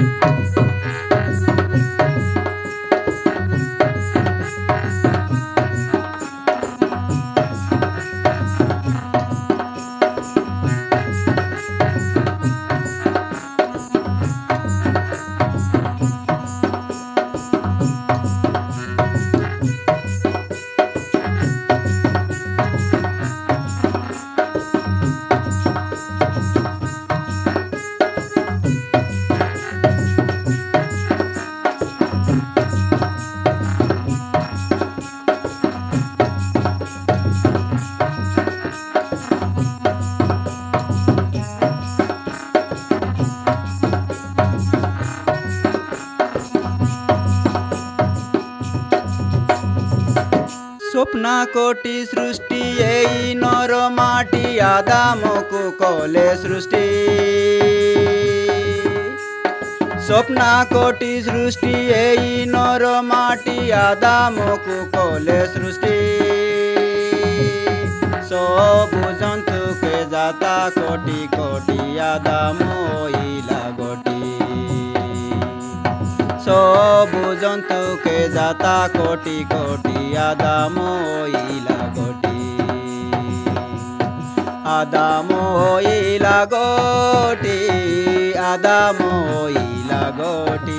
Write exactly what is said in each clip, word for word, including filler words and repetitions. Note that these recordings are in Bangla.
स्वप्न कोटि सृष्टि एई नर माटी आदामको कले सृष्टि स्वप्न कोटि सृष्टि एई नर माटी आदामको कले सृष्टि सबु जंतु के जाता कोटि कोटि आदाम ओइला गोटी सबु जंतु के जाता कोटि कोटि आदाम ओइला गोटी आदाम ओइला गोटी आदाम ओइला गोटी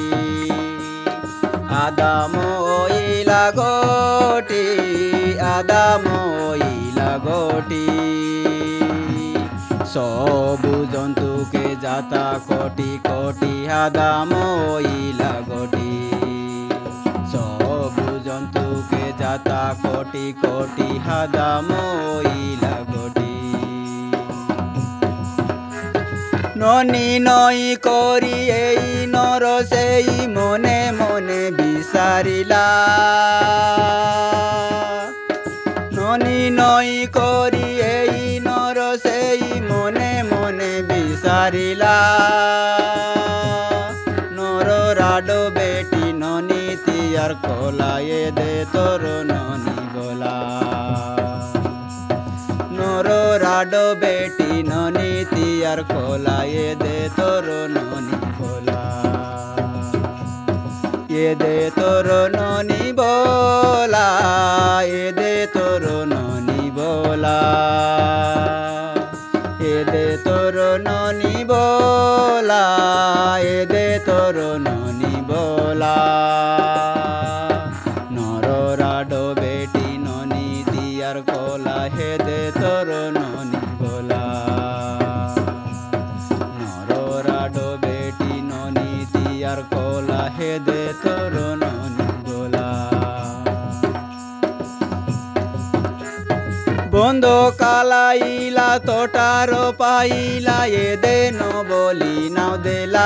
आदाम ओइला गोटी आदाम ओइला गोटी सबु जंतु के जाता कोटि कोटि आदाम ओइला गोटी सबु जंतु के जाता कोटि कोटि आदाम ओइला गोटी ननी नई करी एई नर सेई मने मने बिसारिला ननी नई करी एई नर सेई मने मने बिसारिला नर राडो बेटी ननी तियार कोला ये दे तोर ननी बोला नर राडो बेटी ननी तियार कोला ये दे तोर ननी बोला ये दे तोर ननी बोला ये दे तोर ननी बोला ये दे तोर ननी बोला ये दे तोर ननी बोला नर राडो बेटी ननी तियार कोला हे दे तोर ननी बोला नर राडो बेटी ननी तियार कोला हे दे तोर ननी बोला बंदो कालाइला तोटारो पाइला ये दे नो बोली नाव देला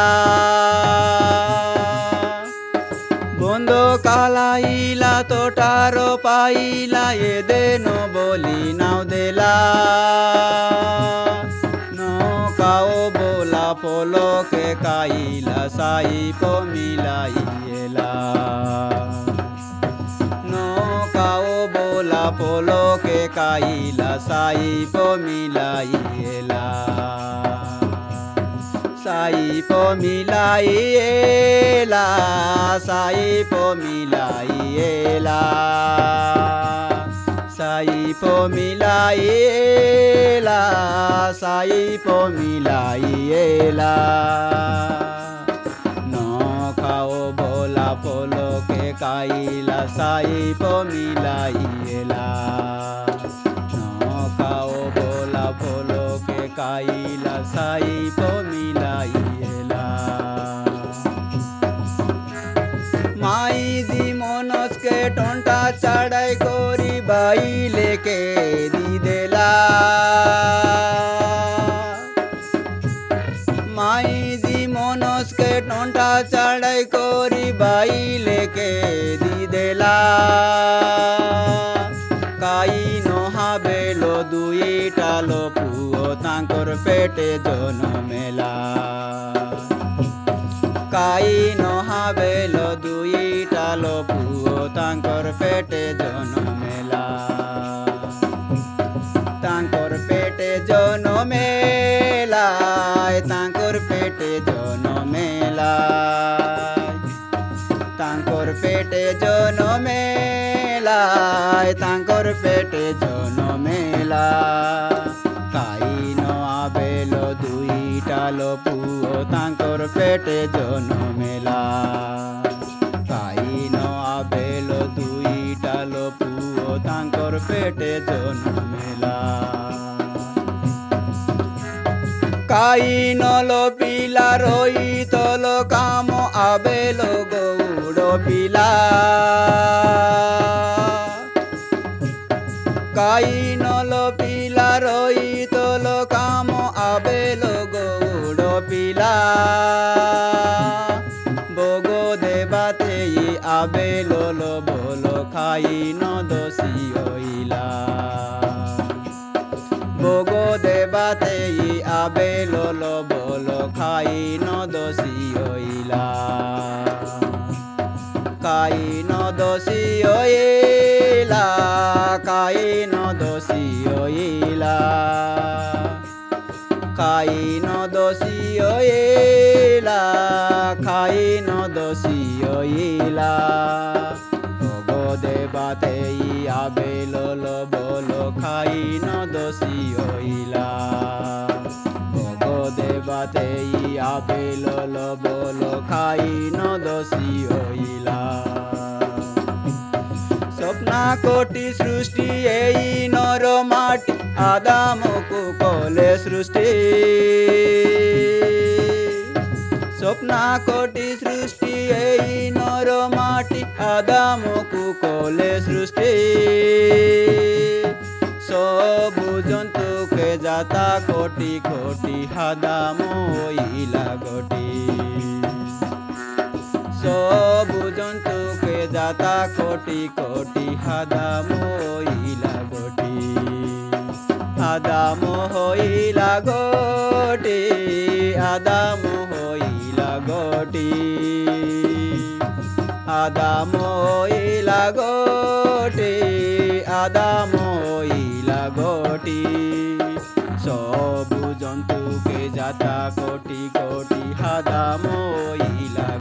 बंदो कालाइला तोटारो पाइला ये दे नो बोली नाव देला नो काओ बोला पोलो के काइला साई पो मिलाइला नो काओ बोला पोलो के काइला साई पो मिलाइला साई पो मिलाइला साई पो मिलाइला साई पो मिलाइला साई पो मिलाइला नो खाओ बोला पोलो के काइला साई पो मिलाइला नो खाओ बोला पोलो के काइला साई पो मिलाइला माई जी मनस के टंटा चढ़ाई कोरी बाई लेके दी देला माई जी मनस के टंटा चढ़ाई कोरी बाई लेके दी देला काई नहा बेलो दुई टालो पुओ तांकर पेटे जनमेला काई नहा बेलो दुई टालो पुओ तांकर पेटे जनमेला तांकर पेटे जनमेला तांकर पेटे जनमेला পেটে জনমেলায় তাঙ্কর পেটে জনমেলা কাইন আবেল দুইটা লো পুও তাঙ্কর পেটে জনমেলা কাইন আবেল দুইটা লো পুও তাঙ্কর পেটে জনমেলা কাইন লো পিলা রহিত লো কাম আবেল গৌড় পিলা কাইন লো পিলা রহিত লো কাম আবেল গৌড় পিলা বগো দেবাতেই আবেল লো বলো খাইন দোষী হইলা বগো দেবাতেই আবেল লো বলো খাইন দোষী হইলা কাইন দোষী হইলা কাইন দোষী হইলা কাইন দোষী হইলা কাইন দোষী হইলা বগো দেবাতেই আবেল লো বলো খাইন দোষী হইলা বগো দেবাতেই আবেল লো বলো খাইন দোষী হইলা স্বপ্না কোটি সৃষ্টি এই নর মাটি আদামকু কলে সৃষ্টি স্বপ্না কোটি সৃষ্টি এই নর মাটি আদামকু কলে সৃষ্টি সবু জন্তুকে যাতা কোটি কোটি হাদাম হইলা গটি সবু জন্তুকে যাতা কোটি কোটি হাদাম হইলা গটি আদাম হইলা গটি আদাম হইলা গটি আদাম হইলা গটি আদাম হইলা গটি সবু জন্তুকে যাতা কোটি কোটি হাদাম হইলা